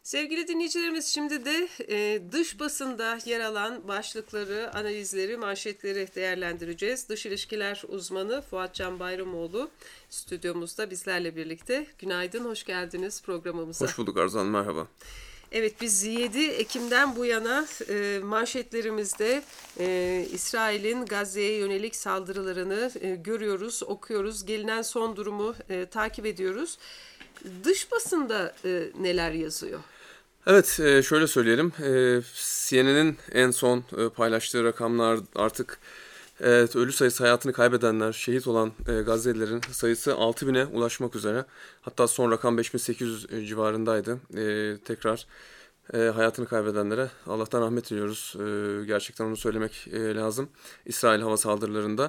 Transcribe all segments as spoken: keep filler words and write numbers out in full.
Sevgili dinleyicilerimiz, şimdi de e, dış basında yer alan başlıkları, analizleri, manşetleri değerlendireceğiz. Dış ilişkiler uzmanı Fuat Can Bayramoğlu stüdyomuzda bizlerle birlikte. Günaydın, hoş geldiniz programımıza. Hoş bulduk Arzan, merhaba. Evet, biz yedi Ekim'den bu yana e, manşetlerimizde e, İsrail'in Gazze'ye yönelik saldırılarını e, görüyoruz, okuyoruz. Gelinen son durumu e, takip ediyoruz. Dış basında e, neler yazıyor? Evet, şöyle söyleyelim. C N N'in en son paylaştığı rakamlar artık ölü sayısı, hayatını kaybedenler, şehit olan Gazze'lilerin sayısı altı bine ulaşmak üzere. Hatta son rakam beş bin sekiz yüz civarındaydı. Tekrar hayatını kaybedenlere Allah'tan rahmet diliyoruz. Gerçekten onu söylemek lazım. İsrail hava saldırılarında.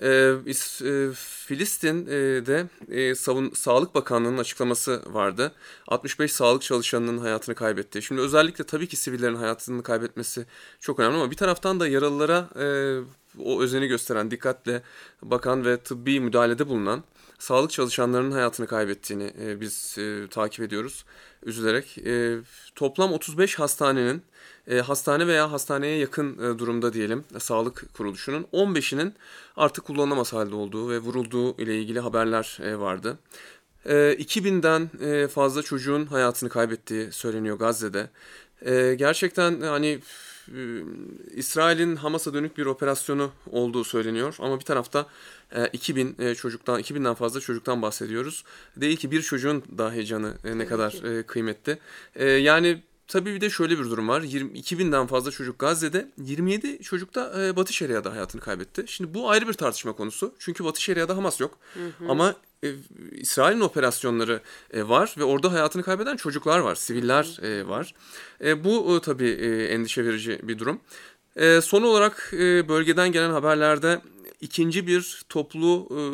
Filistin'de Savun Sağlık Bakanlığı'nın açıklaması vardı. altmış beş sağlık çalışanının hayatını kaybetti. Şimdi özellikle tabii ki sivillerin hayatını kaybetmesi çok önemli ama bir taraftan da yaralılara o özeni gösteren, dikkatle bakan ve tıbbi müdahalede bulunan sağlık çalışanlarının hayatını kaybettiğini e, biz e, takip ediyoruz üzülerek. E, toplam otuz beş hastanenin, e, hastane veya hastaneye yakın e, durumda diyelim, e, sağlık kuruluşunun on beşinin artık kullanılamaz halde olduğu ve vurulduğu ile ilgili haberler e, vardı. E, iki binden e, fazla çocuğun hayatını kaybettiği söyleniyor Gazze'de. E, gerçekten hani İsrail'in Hamas'a dönük bir operasyonu olduğu söyleniyor ama bir tarafta iki bin çocuktan, iki binden fazla çocuktan bahsediyoruz. Değil ki bir çocuğun dahi canı ne kadar kıymetli. Yani tabii bir de şöyle bir durum var. iki binden fazla çocuk Gazze'de, yirmi yedi çocuk da Batı Şeria'da hayatını kaybetti. Şimdi bu ayrı bir tartışma konusu. Çünkü Batı Şeria'da Hamas yok. Hı hı. Ama e, İsrail'in operasyonları e, var ve orada hayatını kaybeden çocuklar var, siviller e, var. E, bu e, tabii e, endişe verici bir durum. E, son olarak e, bölgeden gelen haberlerde ikinci bir toplu e,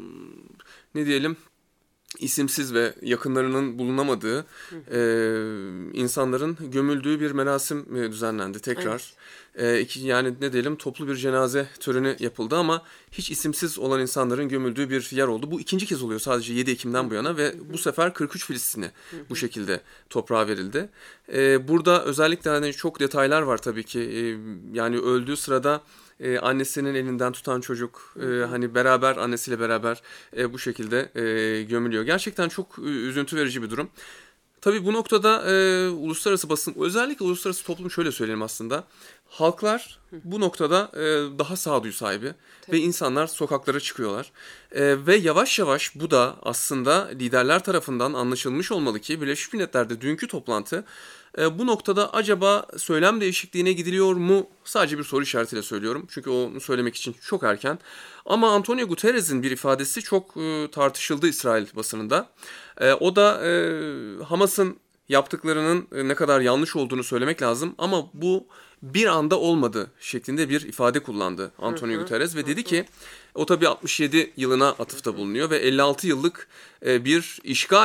ne diyelim isimsiz ve yakınlarının bulunamadığı e, insanların gömüldüğü bir merasim e, düzenlendi tekrar. Evet. E, iki, yani ne diyelim toplu bir cenaze töreni yapıldı ama hiç isimsiz olan insanların gömüldüğü bir yer oldu. Bu ikinci kez oluyor sadece yedi Ekim'den bu yana ve bu sefer kırk üç Filistinli bu şekilde toprağa verildi. E, burada özellikle hani çok detaylar var tabii ki. E, yani öldüğü sırada Ee, annesinin elinden tutan çocuk e, hani beraber annesiyle beraber e, bu şekilde e, gömülüyor. Gerçekten çok üzüntü verici bir durum. Tabii bu noktada e, uluslararası basın, özellikle uluslararası toplum şöyle söyleyelim aslında. Halklar bu noktada e, daha sağduyu sahibi Tabii. ve insanlar sokaklara çıkıyorlar. E, ve yavaş yavaş bu da aslında liderler tarafından anlaşılmış olmalı ki Birleşmiş Milletler'de dünkü toplantı e, bu noktada acaba söylem değişikliğine gidiliyor mu? Sadece bir soru işaretiyle söylüyorum. Çünkü onu söylemek için çok erken. Ama Antonio Guterres'in bir ifadesi çok e, tartışıldı İsrail basınında. E, o da e, Hamas'ın yaptıklarının ne kadar yanlış olduğunu söylemek lazım ama bu bir anda olmadı şeklinde bir ifade kullandı Antonio hı hı, Guterres ve hı hı. dedi ki o tabii altmış yedi yılına atıfta bulunuyor ve elli altı yıllık bir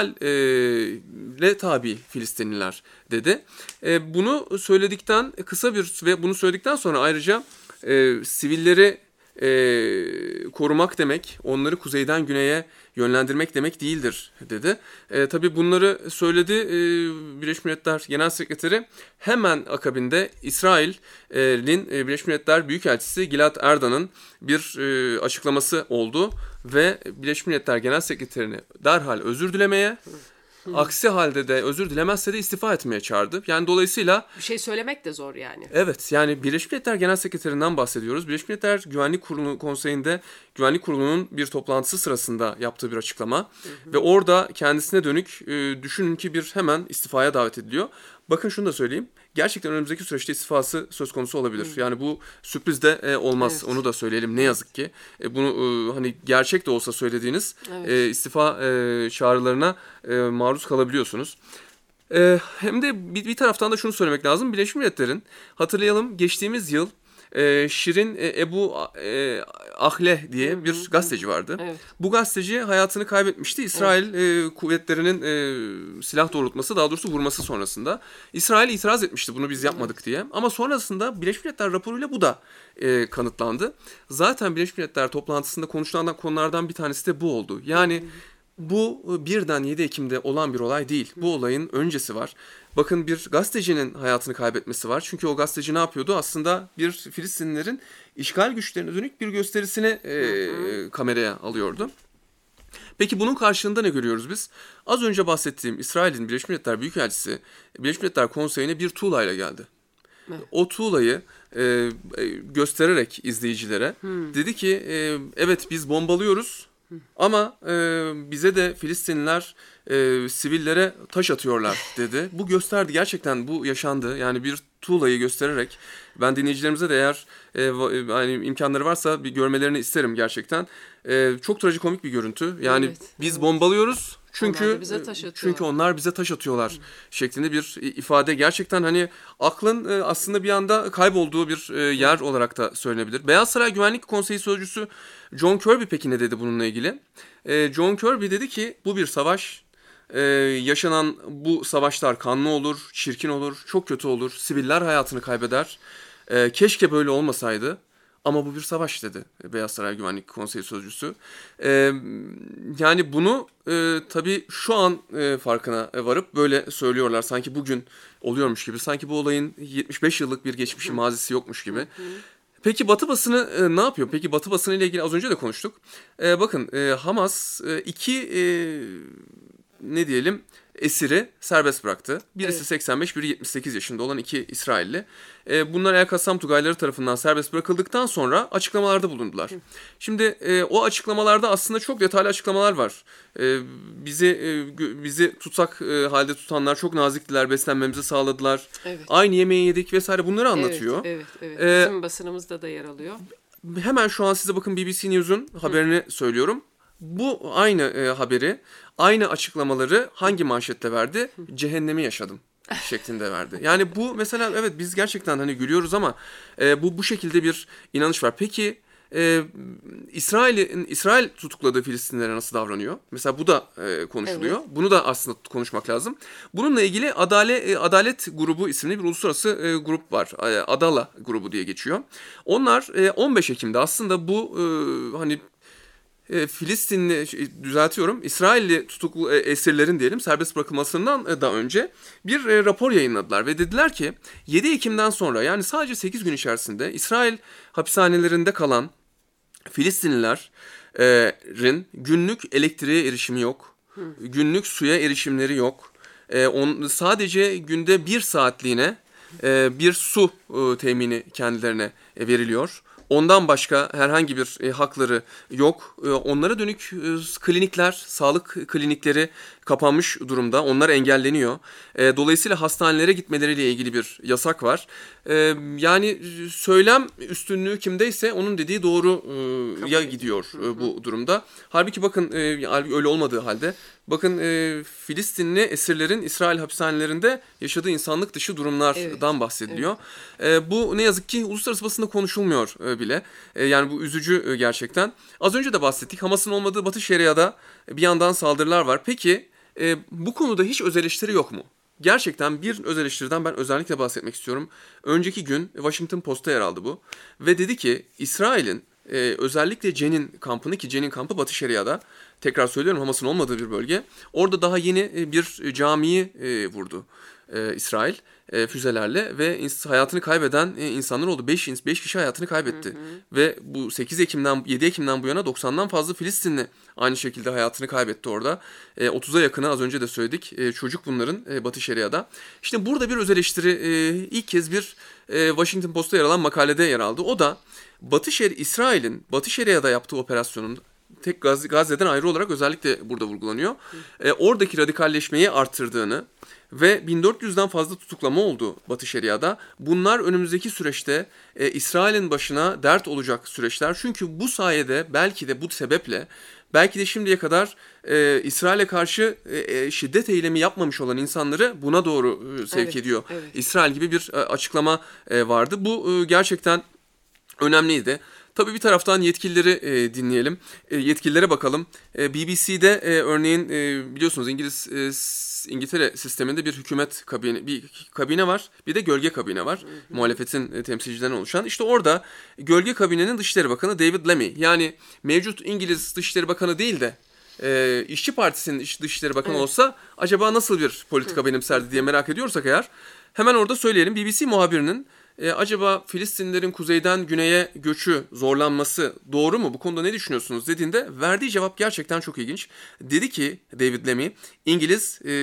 işgalle tabi Filistinliler dedi. Bunu söyledikten kısa bir ve bunu söyledikten sonra ayrıca sivilleri E, korumak demek, onları kuzeyden güneye yönlendirmek demek değildir dedi. E, tabii bunları söyledi e, Birleşmiş Milletler Genel Sekreteri. Hemen akabinde İsrail'in e, Birleşmiş Milletler Büyükelçisi Gilad Erdan'ın bir e, açıklaması oldu ve Birleşmiş Milletler Genel Sekreterini derhal özür dilemeye, Hmm. aksi halde de özür dilemezse de istifa etmeye çağırdı. Yani dolayısıyla bir şey söylemek de zor yani. Evet, yani Birleşmiş Milletler Genel Sekreterinden bahsediyoruz. Birleşmiş Milletler Güvenlik Kurulu Konseyi'nde Güvenlik Kurulu'nun bir toplantısı sırasında yaptığı bir açıklama hı hı. ve orada kendisine dönük e, düşünün ki bir hemen istifaya davet ediliyor. Bakın şunu da söyleyeyim. Gerçekten önümüzdeki süreçte istifası söz konusu olabilir. Hı. Yani bu sürpriz de e, olmaz. Evet. Onu da söyleyelim ne yazık ki. E, bunu e, hani gerçek de olsa söylediğiniz evet. e, istifa e, çağrılarına e, maruz kalabiliyorsunuz. E, hem de bir, bir taraftan da şunu söylemek lazım. Birleşmiş Milletler'in hatırlayalım geçtiğimiz yıl e, Şirin e, Ebu e, Ahleh diye hı hı. bir gazeteci vardı. Evet. Bu gazeteci hayatını kaybetmişti. İsrail evet. e, kuvvetlerinin e, silah doğrultması, daha doğrusu vurması sonrasında. İsrail itiraz etmişti bunu biz yapmadık evet. diye. Ama sonrasında Birleşmiş Milletler raporuyla bu da e, kanıtlandı. Zaten Birleşmiş Milletler toplantısında konuşulan konulardan bir tanesi de bu oldu. Yani hı hı. bu birden yedi Ekim'de olan bir olay değil. Bu olayın öncesi var. Bakın bir gazetecinin hayatını kaybetmesi var. Çünkü o gazeteci ne yapıyordu? Aslında bir Filistinlilerin işgal güçlerine dönük bir gösterisini e, kameraya alıyordu. Peki bunun karşılığında ne görüyoruz biz? Az önce bahsettiğim İsrail'in Birleşmiş Milletler Büyükelçisi Birleşmiş Milletler Konseyi'ne bir tuğlayla geldi. Evet. O tuğlayı e, göstererek izleyicilere hmm. dedi ki e, evet biz bombalıyoruz hmm. ama e, bize de Filistinliler e, sivillere taş atıyorlar dedi. Bu gösterdi, gerçekten bu yaşandı. Yani bir tuğlayı göstererek, ben dinleyicilerimize de eğer e, yani imkanları varsa bir görmelerini isterim gerçekten. E, çok trajikomik bir görüntü. Yani evet, biz evet. bombalıyoruz. Çünkü onlar bize taş çünkü onlar bize taş atıyorlar Hı. şeklinde bir ifade, gerçekten hani aklın aslında bir anda kaybolduğu bir yer olarak da söylenebilir. Beyaz Saray Güvenlik Konseyi Sözcüsü John Kirby peki ne dedi bununla ilgili? John Kirby dedi ki bu bir savaş. Yaşanan bu savaşlar kanlı olur, çirkin olur, çok kötü olur. Siviller hayatını kaybeder. Keşke böyle olmasaydı. Ama bu bir savaş dedi Beyaz Saray Güvenlik Konseyi Sözcüsü. Ee, yani bunu e, tabii şu an e, farkına varıp böyle söylüyorlar. Sanki bugün oluyormuş gibi. Sanki bu olayın yetmiş beş yıllık bir geçmişi, mazisi yokmuş gibi. Peki Batı basını e, ne yapıyor? Peki Batı basını ile ilgili az önce de konuştuk. E, bakın e, Hamas e, iki e, ne diyelim esiri serbest bıraktı. Birisi evet. seksen beş, biri yetmiş sekiz yaşında olan iki İsrailli. E, bunlar El-Kassam Tugayları tarafından serbest bırakıldıktan sonra açıklamalarda bulundular. Hı. Şimdi e, o açıklamalarda aslında çok detaylı açıklamalar var. E, bizi e, bizi tutsak e, halde tutanlar çok naziktiler, beslenmemizi sağladılar. Evet. Aynı yemeği yedik vesaire, bunları anlatıyor. Evet, evet, evet. Bizim e, basınımızda da yer alıyor. Hemen şu an size bakın B B C News'un haberini Hı. söylüyorum. Bu aynı e, haberi, aynı açıklamaları hangi manşette verdi? Cehennemi yaşadım şeklinde verdi. Yani bu mesela evet biz gerçekten hani gülüyoruz ama e, bu bu şekilde bir inanış var. Peki e, İsrail'in İsrail tutukladığı Filistinlilere nasıl davranıyor? Mesela bu da e, konuşuluyor. Evet. Bunu da aslında konuşmak lazım. Bununla ilgili Adalet Adalet Grubu isimli bir uluslararası e, grup var. E, Adala grubu diye geçiyor. Onlar e, on beş Ekim'de aslında bu e, hani E, Filistinli, düzeltiyorum, İsrailli tutuklu e, esirlerin diyelim serbest bırakılmasından e, da önce bir e, rapor yayınladılar ve dediler ki yedi Ekim'den sonra, yani sadece sekiz gün içerisinde İsrail hapishanelerinde kalan Filistinlilerin günlük elektriğe erişimi yok, Hı. günlük suya erişimleri yok. E, on, sadece günde bir saatliğine e, bir su e, temini kendilerine e, veriliyor. Ondan başka herhangi bir e, hakları yok. E, onlara dönük e, klinikler, sağlık klinikleri kapanmış durumda. Onlar engelleniyor. E, dolayısıyla hastanelere gitmeleriyle ilgili bir yasak var. E, yani söylem üstünlüğü kimdeyse onun dediği doğru e, ya gidiyor e, bu durumda. Halbuki bakın e, öyle olmadığı halde bakın e, Filistinli esirlerin İsrail hapishanelerinde yaşadığı insanlık dışı durumlardan evet, bahsediliyor. Evet. E, bu ne yazık ki uluslararası basında konuşulmuyor e, bile. E, yani bu üzücü e, gerçekten. Az önce de bahsettik. Hamas'ın olmadığı Batı Şeria'da bir yandan saldırılar var. Peki e, bu konuda hiç öz eleştiri yok mu? Gerçekten bir öz eleştiriden ben özellikle bahsetmek istiyorum. Önceki gün Washington Post'ta yer aldı bu. Ve dedi ki İsrail'in e, özellikle Cenin kampını, ki Cenin kampı Batı Şeria'da, tekrar söylüyorum, Hamas'ın olmadığı bir bölge. Orada daha yeni bir camiyi e, vurdu e, İsrail e, füzelerle ve ins- hayatını kaybeden e, insanlar oldu. beş kişi hayatını kaybetti. Hı hı. Ve bu sekiz Ekim'den yedi Ekim'den bu yana doksandan fazla Filistinli aynı şekilde hayatını kaybetti orada. E, otuza yakını az önce de söyledik. E, çocuk bunların e, Batı Şeria'da. İşte burada bir öz eleştiri e, ilk kez bir e, Washington Post'ta yer alan makalede yer aldı. O da Batı Şeria, İsrail'in Batı Şeria'da yaptığı operasyonun tek Gaz- Gazze'den ayrı olarak özellikle burada vurgulanıyor. E, oradaki radikalleşmeyi arttırdığını ve bin dört yüzden fazla tutuklama oldu Batı Şeria'da. Bunlar önümüzdeki süreçte e, İsrail'in başına dert olacak süreçler. Çünkü bu sayede, belki de bu sebeple, belki de şimdiye kadar e, İsrail'e karşı e, şiddet eylemi yapmamış olan insanları buna doğru e, sevk evet, ediyor. Evet. İsrail gibi bir e, açıklama e, vardı. Bu e, gerçekten önemliydi. Tabii bir taraftan yetkilileri e, dinleyelim, e, yetkililere bakalım. E, B B C'de e, örneğin e, biliyorsunuz İngiliz e, İngiltere sisteminde bir hükümet kabine, bir kabine var, bir de gölge kabine var. Hı hı. Muhalefetin e, temsilcilerinden oluşan. İşte orada gölge kabinenin Dışişleri Bakanı David Lammy, yani mevcut İngiliz Dışişleri Bakanı değil de e, İşçi Partisi'nin iş, Dışişleri Bakanı evet. olsa acaba nasıl bir politika Hı. benimserdi diye merak ediyorsak eğer, hemen orada söyleyelim. B B C muhabirinin e, acaba Filistinlilerin kuzeyden güneye göçü zorlanması doğru mu? Bu konuda ne düşünüyorsunuz dediğinde verdiği cevap gerçekten çok ilginç. Dedi ki David Lammy, İngiliz e,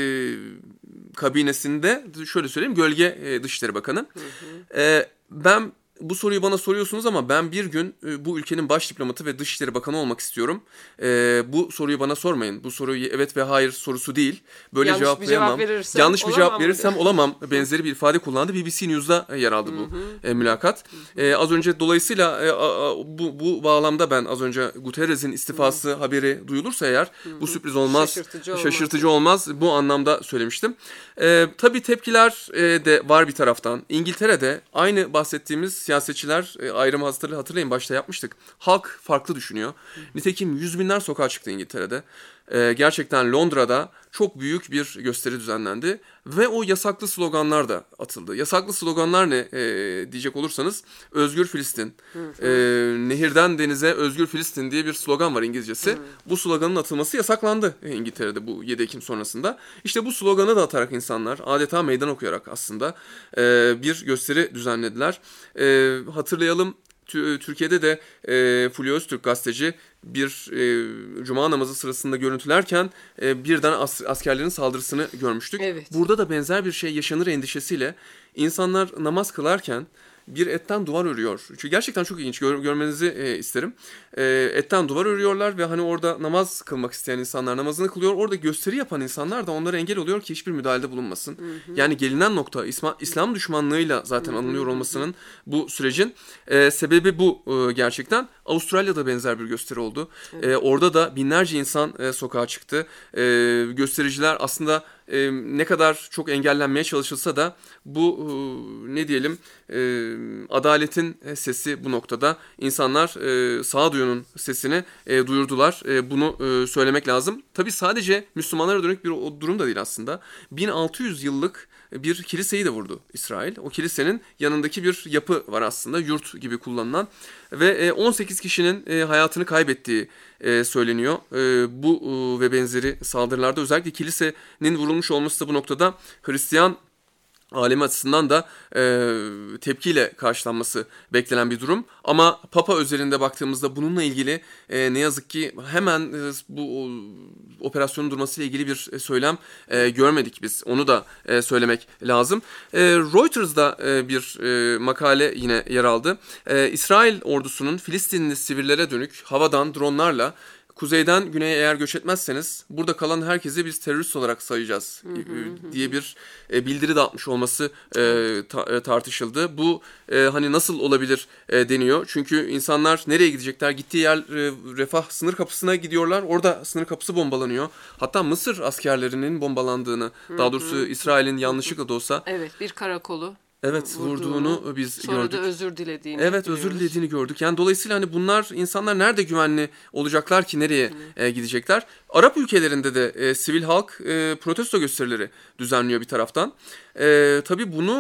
kabinesinde şöyle söyleyeyim, gölge e, Dışişleri Bakanı. Hı hı. E, ben Bu soruyu bana soruyorsunuz ama ben bir gün e, bu ülkenin baş diplomatı ve Dışişleri Bakanı olmak istiyorum. E, bu soruyu bana sormayın. Bu soruyu evet ve hayır sorusu değil. Böyle Yanlış cevaplayamam. Bir cevap verirsem, Yanlış bir cevap verirsem mı? olamam. Benzeri bir ifade kullandı. B B C News'da yer aldı bu e, mülakat. E, az önce dolayısıyla e, a, a, bu, bu bağlamda ben az önce Guterres'in istifası Hı-hı. haberi duyulursa eğer Hı-hı. bu sürpriz olmaz. Şaşırtıcı olmaz. Şaşırtıcı olmaz. Bu anlamda söylemiştim. E, tabii tepkiler e, de var bir taraftan. İngiltere'de aynı bahsettiğimiz siyasetçiler e, ayrımı hatırlayın başta yapmıştık. Halk farklı düşünüyor. Hı. Nitekim yüz binler sokağa çıktı İngiltere'de. Ee, gerçekten Londra'da çok büyük bir gösteri düzenlendi. Ve o yasaklı sloganlar da atıldı. Yasaklı sloganlar ne e, diyecek olursanız, Özgür Filistin, hı hı. E, Nehirden Denize Özgür Filistin diye bir slogan var İngilizcesi. Hı. Bu sloganın atılması yasaklandı İngiltere'de bu yedi Ekim sonrasında. İşte bu sloganı da atarak insanlar adeta meydan okuyarak aslında e, bir gösteri düzenlediler. E, hatırlayalım. Türkiye'de de e, Fulya Öztürk gazeteci bir e, cuma namazı sırasında görüntülerken e, birden as- askerlerin saldırısını görmüştük. Evet. Burada da benzer bir şey yaşanır endişesiyle insanlar namaz kılarken bir etten duvar örüyor. Çünkü gerçekten çok ilginç, Gör, görmenizi e, isterim. E, etten duvar örüyorlar ve hani orada namaz kılmak isteyen insanlar namazını kılıyor. Orada gösteri yapan insanlar da onlara engel oluyor ki hiçbir müdahalede bulunmasın. Hı hı. Yani gelinen nokta İslam, İslam düşmanlığıyla zaten hı hı. anılıyor olmasının bu sürecin e, sebebi bu e, gerçekten. Avustralya'da benzer bir gösteri oldu. E, orada da binlerce insan e, sokağa çıktı. E, göstericiler aslında e, ne kadar çok engellenmeye çalışılsa da bu e, ne diyelim e, adaletin sesi bu noktada. İnsanlar e, sağduyunun sesini e, duyurdular. E, bunu e, söylemek lazım. Tabii sadece Müslümanlara dönük bir o durum da değil aslında. bin altı yüz yıllık bir kiliseyi de vurdu İsrail. O kilisenin yanındaki bir yapı var aslında, yurt gibi kullanılan ve on sekiz kişinin hayatını kaybettiği söyleniyor. Bu ve benzeri saldırılarda özellikle kilisenin vurulmuş olması da bu noktada Hristiyan alemi açısından da e, tepkiyle karşılanması beklenen bir durum. Ama Papa özelinde baktığımızda bununla ilgili e, ne yazık ki hemen e, bu o, operasyonun durmasıyla ilgili bir söylem e, görmedik biz. Onu da e, söylemek lazım. E, Reuters'da e, bir e, makale yine yer aldı. E, İsrail ordusunun Filistinli sivillere dönük havadan dronlarla kuzeyden güneye eğer göç etmezseniz burada kalan herkesi biz terörist olarak sayacağız hı hı, diye bir e, bildiri de atmış olması e, ta, e, tartışıldı. Bu e, hani nasıl olabilir e, deniyor. Çünkü insanlar nereye gidecekler? Gittiği yer e, Refah sınır kapısına gidiyorlar. Orada sınır kapısı bombalanıyor. Hatta Mısır askerlerinin bombalandığını, hı hı, daha doğrusu İsrail'in yanlışlıkla da olsa. Evet, bir karakolu. Evet, vurduğunu, vurduğunu biz sonra gördük. Sonra da özür dilediğini Evet, biliyoruz. özür dilediğini gördük. Yani dolayısıyla hani bunlar, insanlar nerede güvenli olacaklar ki, nereye e, gidecekler? Arap ülkelerinde de e, sivil halk e, protesto gösterileri düzenliyor bir taraftan. E, tabii bunu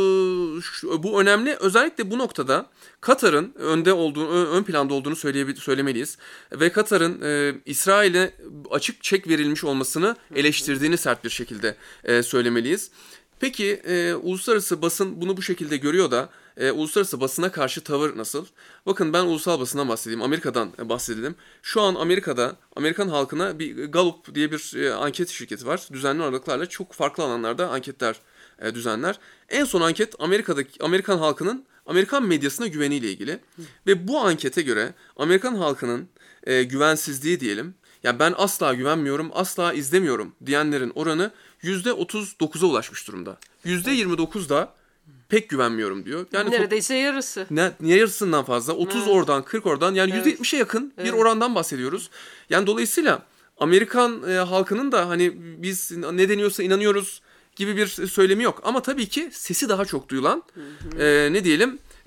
e, şu, bu önemli. Özellikle bu noktada Katar'ın önde olduğunu, ön planda olduğunu söylemeliyiz. Ve Katar'ın e, İsrail'e açık çek verilmiş olmasını eleştirdiğini sert bir şekilde e, söylemeliyiz. Peki e, uluslararası basın bunu bu şekilde görüyor da e, uluslararası basına karşı tavır nasıl? Bakın ben ulusal basından bahsedeyim, Amerika'dan bahsedelim. Şu an Amerika'da, Amerikan halkına bir Gallup diye bir e, anket şirketi var. Düzenli aralıklarla çok farklı alanlarda anketler e, düzenler. En son anket Amerika'daki Amerikan halkının Amerikan medyasına güveniyle ilgili. Hı. Ve bu ankete göre Amerikan halkının e, güvensizliği diyelim, yani ben asla güvenmiyorum, asla izlemiyorum diyenlerin oranı yüzde otuz dokuza ulaşmış durumda. yüzde yirmi dokuz da pek güvenmiyorum diyor. Yani neredeyse top, yarısı. Ne, yarısından fazla. otuz evet. oradan, kırk oradan, yani evet. yüzde yetmişe yakın evet. bir orandan bahsediyoruz. Yani dolayısıyla Amerikan e, halkının da hani biz ne deniyorsa inanıyoruz gibi bir söylemi yok. Ama tabii ki sesi daha çok duyulan, hı hı. E, ne diyelim,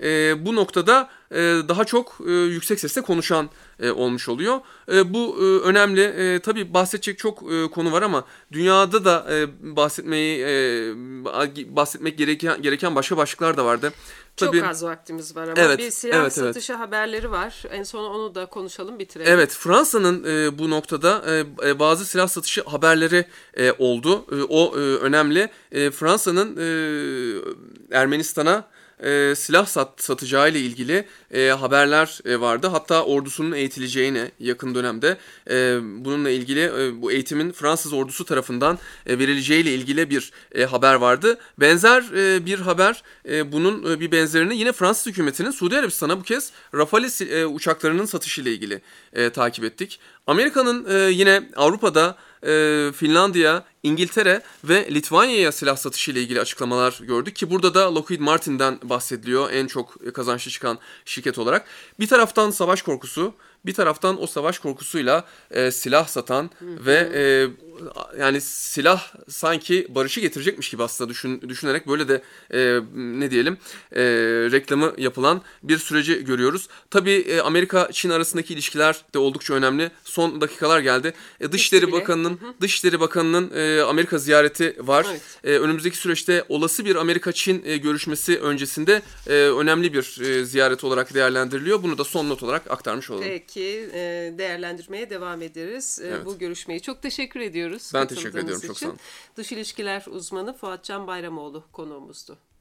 e, bu noktada e, daha çok e, yüksek sesle konuşan e, olmuş oluyor. E, bu e, önemli. E, tabii bahsedecek çok e, konu var ama dünyada da e, bahsetmeyi e, bahsetmek gereken gereken başka başlıklar da vardı. Çok Tabii, az vaktimiz var ama evet, bir silah evet, satışı evet. haberleri var. En son onu da konuşalım, bitirelim. Evet, Fransa'nın e, bu noktada e, e, bazı silah satışı haberleri e, oldu. E, o e, önemli. E, Fransa'nın e, Ermenistan'a e, silah sat, satacağı ile ilgili e, haberler e, vardı. Hatta ordusunun eğitileceğine yakın dönemde e, bununla ilgili e, bu eğitimin Fransız ordusu tarafından e, verileceği ile ilgili bir e, haber vardı. Benzer e, bir haber, e, bunun e, bir benzerini yine Fransız hükümetinin Suudi Arabistan'a bu kez Rafale e, uçaklarının satışı ile ilgili e, takip ettik. Amerika'nın e, yine Avrupa'da e, Finlandiya, İngiltere ve Litvanya'ya silah satışı ile ilgili açıklamalar gördük ki burada da Lockheed Martin'den bahsediliyor en çok kazançlı çıkan şirket olarak. Bir taraftan savaş korkusu, bir taraftan o savaş korkusuyla e, silah satan hı hı. ve e, yani silah sanki barışı getirecekmiş gibi aslında düşün, düşünerek böyle de e, ne diyelim e, reklamı yapılan bir süreci görüyoruz. Tabii e, Amerika-Çin arasındaki ilişkiler de oldukça önemli. Son dakikalar geldi. E, Dışişleri Bakanı'nın hı hı. Dışişleri Bakanı'nın e, Amerika ziyareti var. Evet. E, önümüzdeki süreçte olası bir Amerika-Çin e, görüşmesi öncesinde e, önemli bir e, ziyaret olarak değerlendiriliyor. Bunu da son not olarak aktarmış olalım. Peki, değerlendirmeye devam ederiz. Evet. Bu görüşmeyi çok teşekkür ediyoruz. Ben teşekkür ediyorum. Çok sağ olun. Dış ilişkiler uzmanı Fuat Can Bayramoğlu konuğumuzdu.